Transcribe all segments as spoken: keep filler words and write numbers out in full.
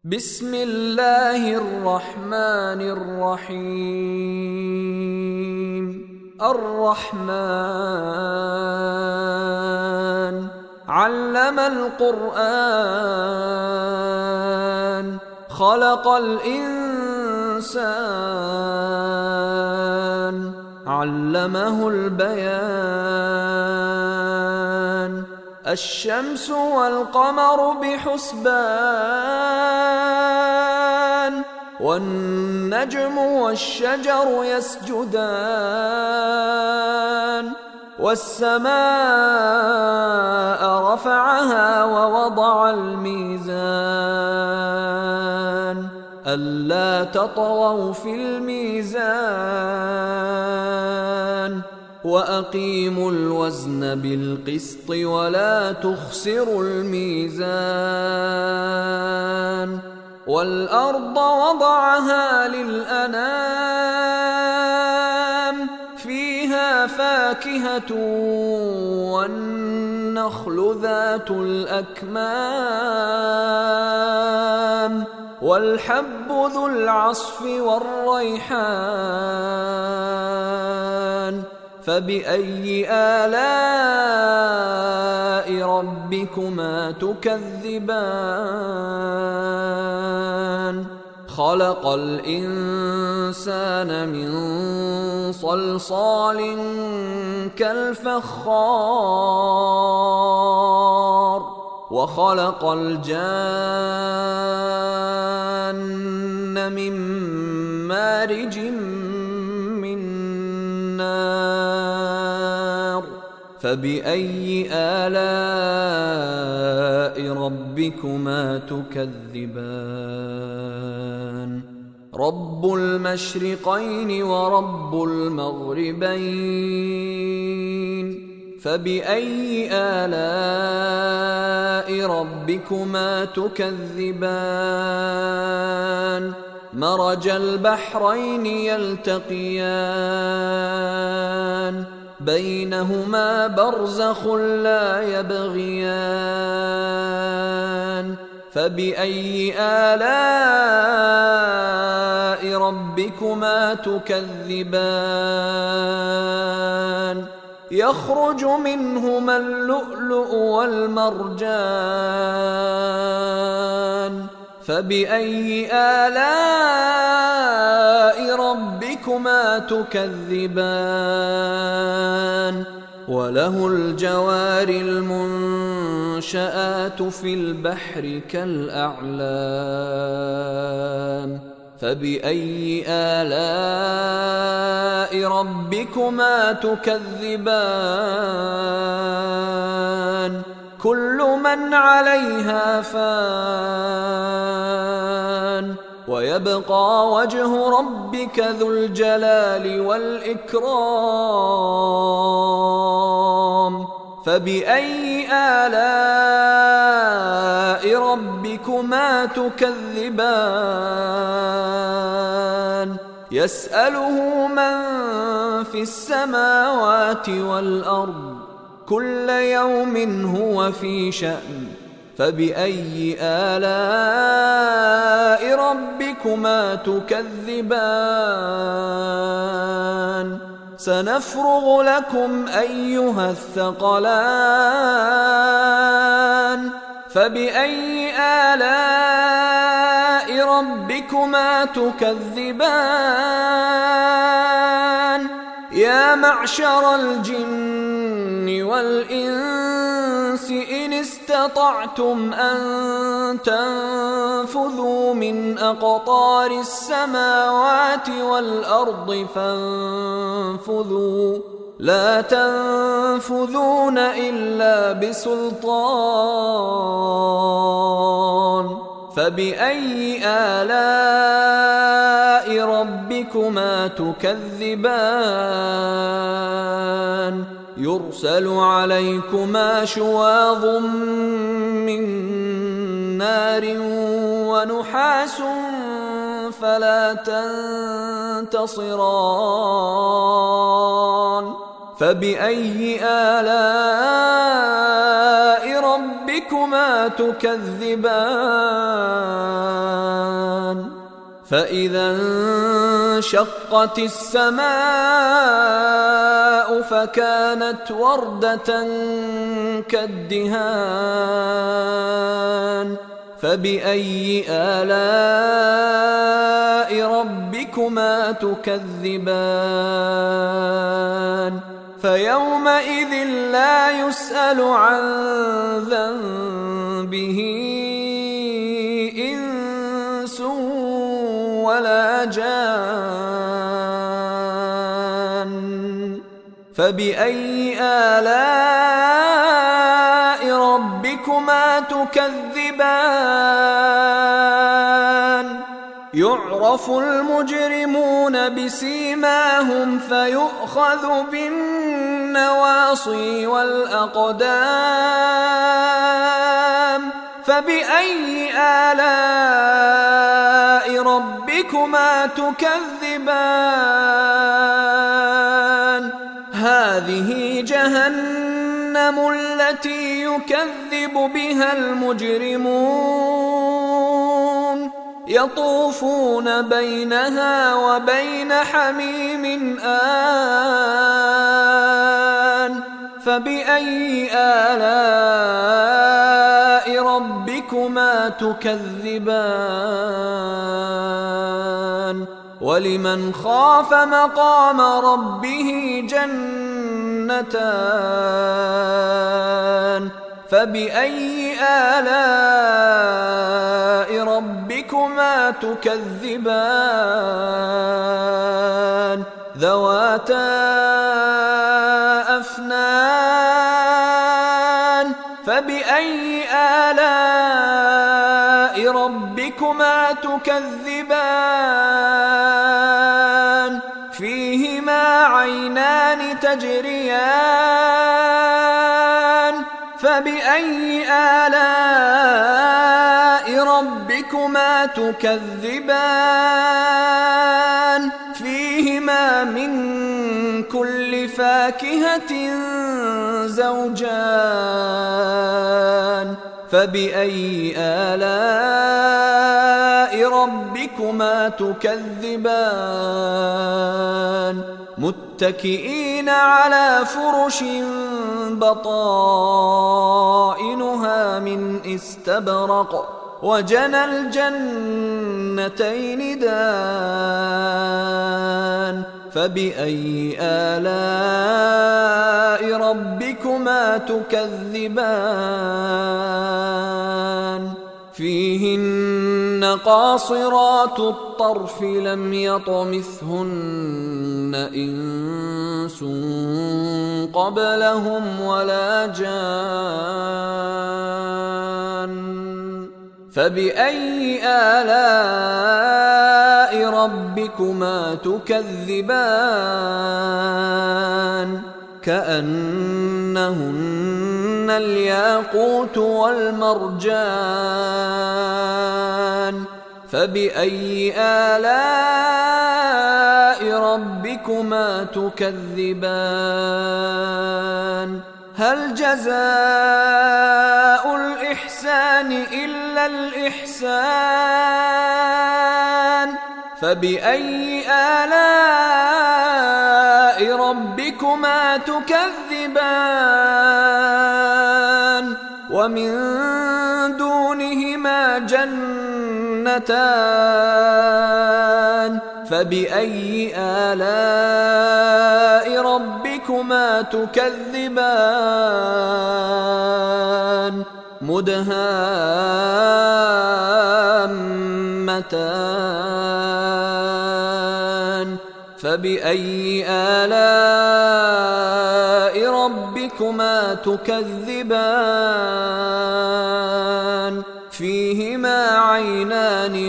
بسم الله الرحمن الرحيم. الرحمن علم القرآن خلق الإنسان علمه البيان. الشمس والقمر بحسبان والنجم والشجر يسجدان. والسماء رفعها ووضع الميزان ألا تطغوا في الميزان وأقيموا الوزن بالقسط ولا تخسروا الميزان. والأرض وضعها للأنام فيها فاكهة والنخل ذات الأكمام والحب ذو العصف والريحان. فبأي آلاء ربكما تكذبان؟ خلق الإنسان من صلصال كالفخار وخلق الجان من مارج من نار. فبأي آلاء ربكما تكذبان؟ رب المشرقين ورب المغربين. فبأي آلاء ربكما تكذبان؟ مرج البحرين يلتقيان بينهما برزخ لا يبغيان. فبأي آلاء ربكما تكذبان؟ يخرج منهما اللؤلؤ والمرجان. فبأي آلاء ربكما تكذبان؟ وله الجوار المنشآت في البحر كالأعلام. فبأي آلاء ربكما تكذبان؟ كل من عليها فان ويبقى وجه ربك ذو الجلال والإكرام. فبأي آلاء ربكما تكذبان؟ يسأله من في السماوات والأرض كل يوم هو في شأن. فبأي آلاء ربكما تكذبان؟ سنفرغ لكم أيها الثقلان. فبأي آلاء ربكما تكذبان؟ يا معشر الجن والإنس إن استطعتم أن تنفذوا من أقطار السماوات والأرض فانفذوا لا تنفذون إلا بسلطان. فبأي آلاء ربكما تكذبان؟ يرسل عليكما شواظ من نار ونحاس فلا تنتصران. فبأي آلاء ربكما تكذبان فإذا انشقت السماء فكانت وردة كالدهان فبأي آلاء ربكما تكذبان فيومئذ لا يسأل عن ذنبه إنس ولا جان فبأي آلاء ربكما تكذبان يعرف المجرمون بسيماهم فيؤخذ بالنواصي والأقدام فبأي آلاء ربكما تكذبان هذه جهنم التي يكذب بها المجرمون يطوفون بينها وبين حميم آن فبأي آلاء ربكما تكذبان ولمن خاف مقام ربه جنتان فبأي آلاء ربكما تكذبان ذواتا أفنان فبأي آلاء ربكما تكذبان فيهما عينان تجريان فبأي آلاء ربكما تكذبان فيهما من كل فاكهة زوجان فبأي آلاء ربكما تكذبان متكئين على فرش بطائنها من استبرق وجنى الجنتين دان فبأي آلاء ربكما تكذبان فيهن قاصرات الطرف لم يطمثهن إنس قبلهم ولا جان فبأي آلاء ربكما تكذبان كأنهن الياقوت والمرجان فبأي آلاء ربكما تكذبان هل جزاء الإحسان إلا الإحسان فبأي آلاء ربكما تكذبان ومن دونهما جنتان فبأي آلاء ربكما تكذبان مدهامتان فبأي آلاء ربكما تكذبان فيهما عينان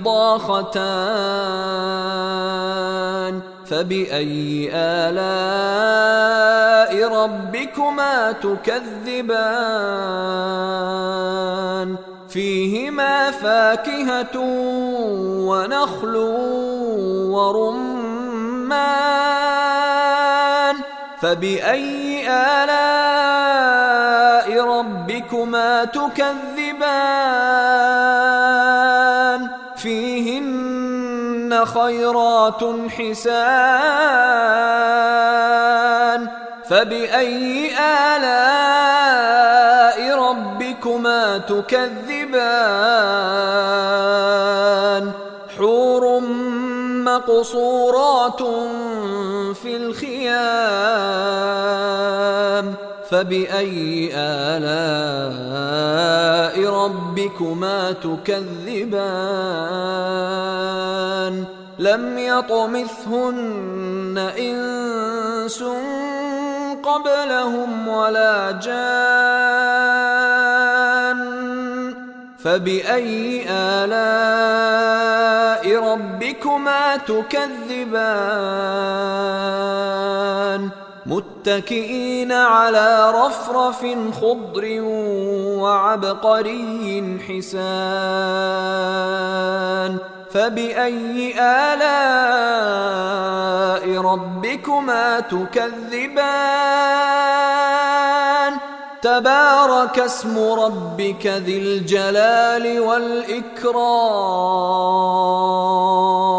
نضاختان فبأي آلاء ربكما تكذبان فيهما فاكهة ونخل ورمان فبأي آلاء ربكما تكذبان فيهن فيهن خيرات حسان فبأي آلاء ربكما تكذبان حور مقصورات في الخيام فبأي آلاء ربكما تكذبان لم يطمثهن إنس قبلهم ولا جان فبأي آلاء ربكما تكذبان متكئين على رفرف خضر وعبقري حسان فبأي آلاء ربكما تكذبان تبارك اسم ربك ذي الجلال والإكرام